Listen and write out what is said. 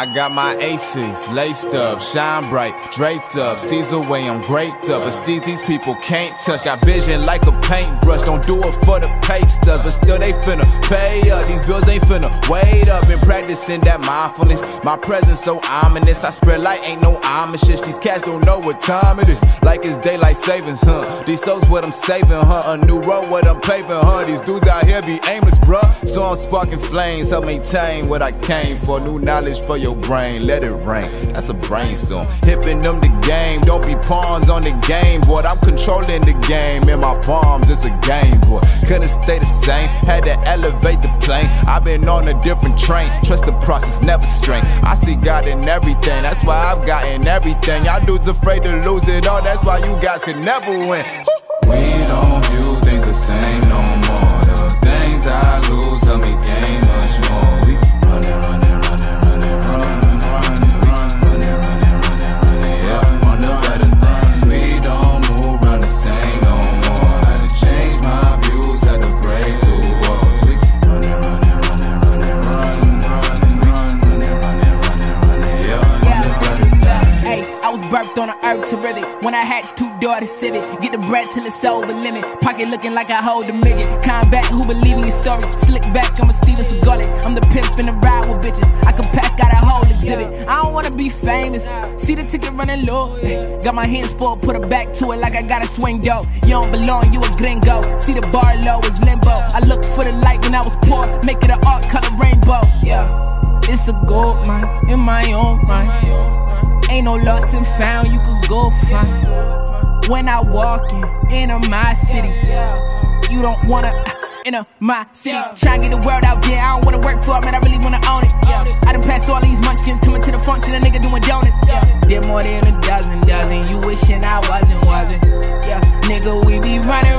I got my aces laced up, shine bright, draped up. Caesar way, I'm graped up. But these people can't touch. Got vision like a paintbrush. Don't do it for the pay stubs, but still they finna pay up. These bills ain't finna wait up. Been practicing that mindfulness. My presence so ominous. I spread light, ain't no Amishish. These cats don't know what time it is. Like it's daylight savings, huh? These souls what I'm saving, huh? A new road what I'm paving, huh? These dudes out here be aimless, bruh. So I'm sparking flames. Help maintain what I came for. New knowledge for your brain. Let it rain. That's a brainstorm. Hipping them the game. Don't be pawns on the game, boy. I'm controlling the game. In my palms, it's a game, boy. Couldn't stay the same. Had to elevate the plane. I've been on a different train. Trust the process, never strain. I see God in everything. That's why I've gotten everything. Y'all dudes afraid to lose it all. That's why you guys could never win. We don't view things the same no more. The things I lose help me gain much more. We running, running, running, running, running, running, running, running, running, running, yeah, on the better things. We don't move around the same no more. Had to change my views, had to break through walls. We running, running, running, running, running, running, running, running, running, running, yeah, on the better things. Hey, I was birthed on the earth to really. When I hatched 2 daughters, civic. Get the bread till it's over limit. Pocket looking like I hold a million. Combat who believe in your story. Slick back, I'm a Steven Seagal. I'm the pimp in the ride with bitches. I can pack out a whole exhibit. I don't wanna be famous. See the ticket running low. Hey, got my hands full, put her back to it like I gotta swing dough. You don't belong, you a gringo. See the bar low is limbo. I looked for the light when I was poor. Make it an art color rainbow. Yeah, it's a gold mine in my own mind. Ain't no lost and found, you could go find. When I walk in my city, you don't wanna enter my city. Try to get the world out there, I don't wanna work for it, man, I really wanna own it. I done passed all these munchkins, coming to the function, a nigga doing donuts. Did more than a dozen, you wishing I wasn't. Yeah, nigga, we be running